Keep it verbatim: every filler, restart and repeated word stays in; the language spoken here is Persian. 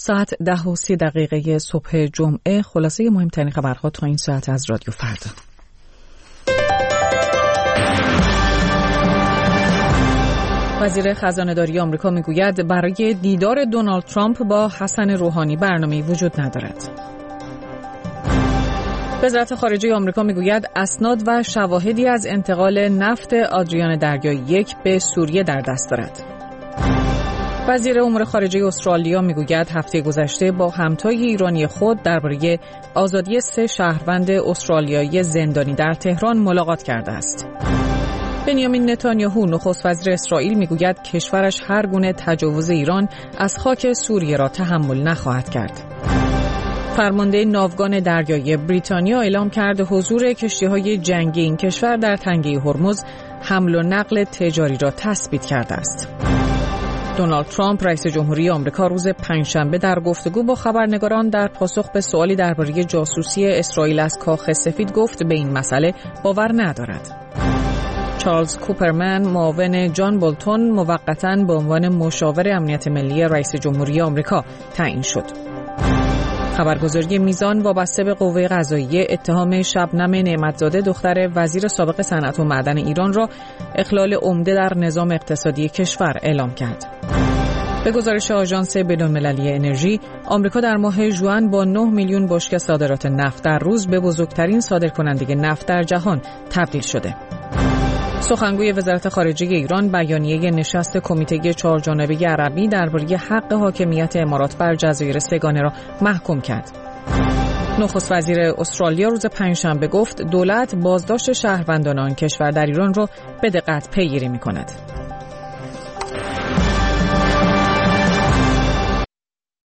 ساعت ده و سی دقیقه صبح جمعه، خلاصه مهمترین خبرها تا این ساعت از رادیو فردا. وزیر خزانه‌داری آمریکا میگوید برای دیدار دونالد ترامپ با حسن روحانی برنامه‌ای وجود ندارد. وزارت خارجه آمریکا میگوید اسناد و شواهدی از انتقال نفت آدریان دریایی یک به سوریه در دست دارد. وزیر امور خارجه استرالیا میگوید هفته گذشته با همتای ایرانی خود درباره آزادی سه شهروند استرالیایی زندانی در تهران ملاقات کرده است. بنیامین نتانیاهو نخست وزیر اسرائیل میگوید کشورش هر گونه تجاوز ایران از خاک سوریه را تحمل نخواهد کرد. فرمانده ناوگان دریایی بریتانیا اعلام کرد حضور کشتی‌های جنگی این کشور در تنگه هرمز حمل و نقل تجاری را تثبیت کرده است. دونالد ترامپ رئیس جمهوری آمریکا روز پنجشنبه در گفتگو با خبرنگاران در پاسخ به سوالی درباره جاسوسی اسرائیل از کاخ سفید گفت به این مسئله باور ندارد. چارلز کوپرمن معاون جان بولتون موقتاً به عنوان مشاور امنیت ملی رئیس جمهوری آمریکا تعیین شد. خبرگزاری میزان وابسته به قوه قضاییه اتهام شبنم نعمتزاده دختر وزیر سابق صنعت و معدن ایران را اخلال عمده در نظام اقتصادی کشور اعلام کرد. به گزارش آژانس بین‌المللی انرژی، آمریکا در ماه ژوئن با نه میلیون بشکه صادرات نفت در روز به بزرگترین صادرکننده نفت در جهان تبدیل شده. سخنگوی وزارت خارجه ایران بیانیه نشست کمیته چهارجانبه عربی درباره حق حاکمیت امارات بر جزایر سه‌گانه را محکوم کرد. نخست وزیر استرالیا روز پنجشنبه گفت دولت بازداشت شهروندان آن کشور در ایران را به دقت پیگیری می‌کند.